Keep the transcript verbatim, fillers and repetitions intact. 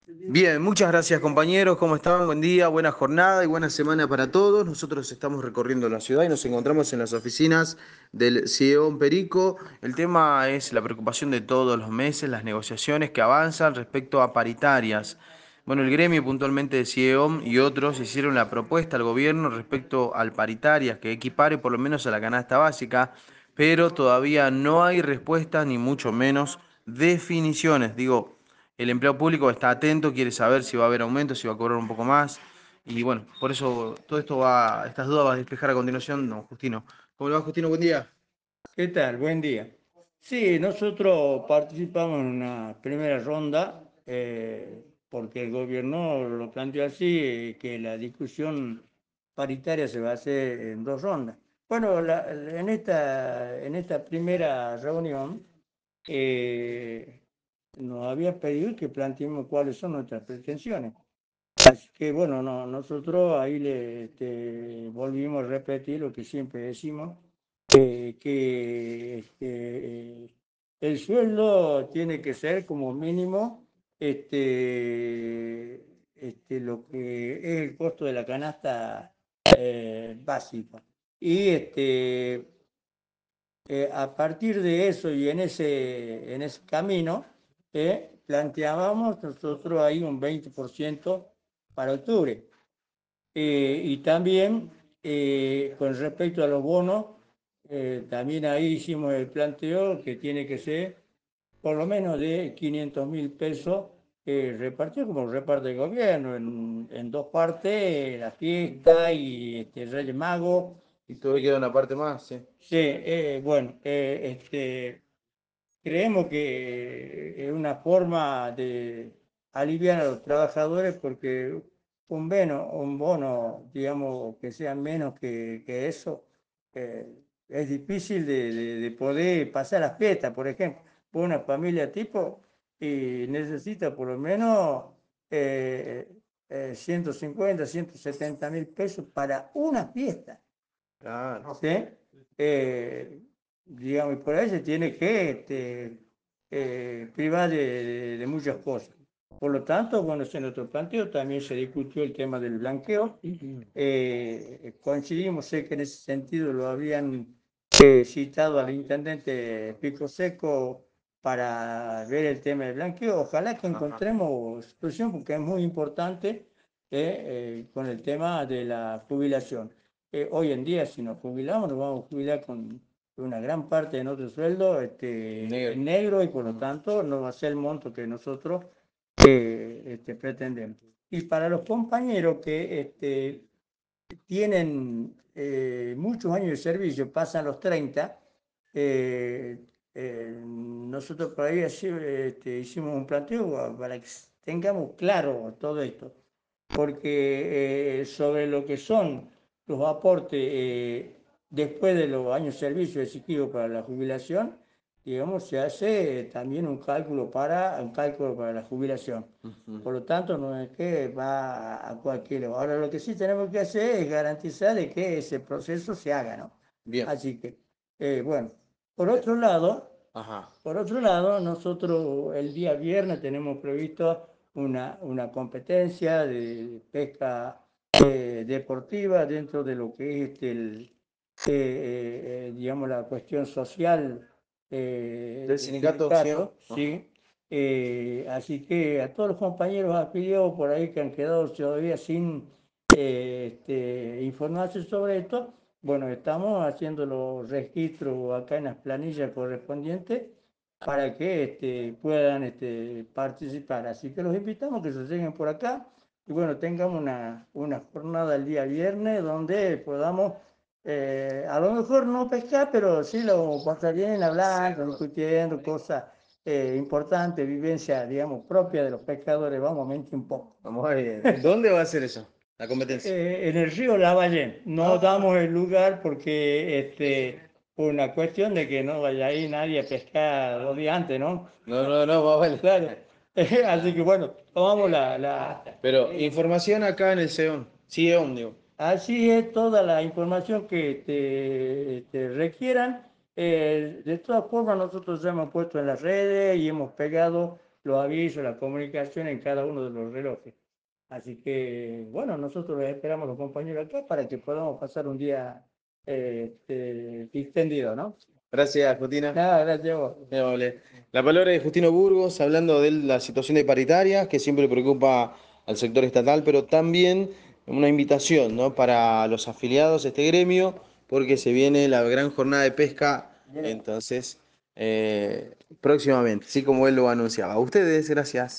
Bien, muchas gracias compañeros, ¿cómo están? Buen día, buena jornada y buena semana para todos. Nosotros estamos recorriendo la ciudad y nos encontramos en las oficinas del CIEOM Perico. El tema es la preocupación de todos los meses, las negociaciones que avanzan respecto a paritarias. Bueno, el gremio puntualmente de CIEOM y otros hicieron la propuesta al gobierno respecto al paritarias que equipare por lo menos a la canasta básica, pero todavía no hay respuesta ni mucho menos definiciones. Digo, el empleado público está atento, quiere saber si va a haber aumento, si va a cobrar un poco más. Y bueno, por eso todo esto va, estas dudas va a despejar a continuación don Justino. ¿Cómo le va, Justino? Buen día. ¿Qué tal? Buen día. Sí, nosotros participamos en una primera ronda eh, porque el gobierno lo planteó así, eh, que la discusión paritaria se va a hacer en dos rondas. Bueno, la- en esta, en esta primera reunión eh, nos había pedido que planteemos cuáles son nuestras pretensiones. Así que bueno, no, nosotros ahí le este, volvimos a repetir lo que siempre decimos, eh, que este, el sueldo tiene que ser como mínimo este, este, lo que es el costo de la canasta eh, básica. Y este, eh, a partir de eso y en ese, en ese camino, eh, planteábamos nosotros ahí un veinte por ciento para octubre. Eh, y también eh, con respecto a los bonos, eh, también ahí hicimos el planteo que tiene que ser por lo menos de quinientos mil pesos eh, repartido como reparte el gobierno, en, en dos partes, la fiesta y este, Reyes Magos. Y todavía queda una parte más, sí. Sí, eh, bueno, eh, este, creemos que es una forma de aliviar a los trabajadores porque un bono, un bono digamos, que sea menos que, que eso, eh, es difícil de, de- de poder pasar las fiestas, por ejemplo. Por una familia tipo y necesita por lo menos eh, eh, ciento cincuenta, ciento setenta mil pesos para una fiesta. Claro. ¿Sí? Eh, digamos, y por ahí se tiene que este, eh, privar de, de- de muchas cosas. Por lo tanto, bueno, en nuestro planteo también se discutió el tema del blanqueo. Eh, coincidimos, sé que en ese sentido lo habían eh, citado al intendente Pico Seco para ver el tema del blanqueo. Ojalá que Ajá. encontremos solución porque es muy importante eh, eh, con el tema de la jubilación. Eh, hoy en día, si nos jubilamos, nos vamos a jubilar con una gran parte de nuestro sueldo este, Negro. en negro y por lo tanto no va a ser el monto que nosotros eh, este, pretendemos. Y para los compañeros que este, tienen eh, muchos años de servicio, pasan los treinta, eh, eh, nosotros por ahí así, este, hicimos un planteo para que tengamos claro todo esto, porque eh, sobre lo que son los aportes eh, después de los años de servicio exigidos para la jubilación, digamos, se hace también un cálculo para, un cálculo para la jubilación. Ujú. Por lo tanto, no es que va a cualquier. Ahora, lo que sí tenemos que hacer es garantizar de que ese proceso se haga, ¿no? Bien. Así que, eh, bueno, por otro lado, Ajá. por otro lado, nosotros el día viernes tenemos previsto una, una competencia de pesca eh, deportiva dentro de lo que es este, el, eh, eh, eh, digamos, la cuestión social eh, ¿Del del sindicato, sí? sindicato, Ajá. ¿sí? Eh, así que a todos los compañeros afiliados por ahí que han quedado todavía sin eh, este, informarse sobre esto, bueno, estamos haciendo los registros acá en las planillas correspondientes para que este, puedan este, participar. Así que los invitamos a que se lleguen por acá y bueno, tengamos una, una jornada el día viernes donde podamos, eh, a lo mejor no pescar, pero sí lo pasar bien hablando, discutiendo cosas eh, importantes, vivencia, digamos, propia de los pescadores. Vamos a mentir un poco. Vamos bien. ¿Dónde va a ser eso? La competencia. Eh, en el río Lavallén. No Ah, damos el lugar porque este, por una cuestión de que no vaya ahí nadie a pescar dos días antes, ¿no? no, no, no, más vale. Claro. Así que bueno, tomamos la, la... Pero información acá en el CEON. CIEON, digo. Así es toda la información que te, te requieran. Eh, de todas formas, nosotros ya hemos puesto en las redes y hemos pegado los avisos, la comunicación en cada uno de los relojes. Así que, bueno, nosotros les esperamos los compañeros acá para que podamos pasar un día eh, este, extendido, ¿no? Gracias, Justina. Nada, gracias a vos. Muy amable. La palabra de Justino Burgos, hablando de la situación de paritarias, que siempre preocupa al sector estatal, pero también una invitación, ¿no?, para los afiliados a este gremio, porque se viene la gran jornada de pesca, entonces, eh, próximamente, así como él lo anunciaba. A ustedes, gracias.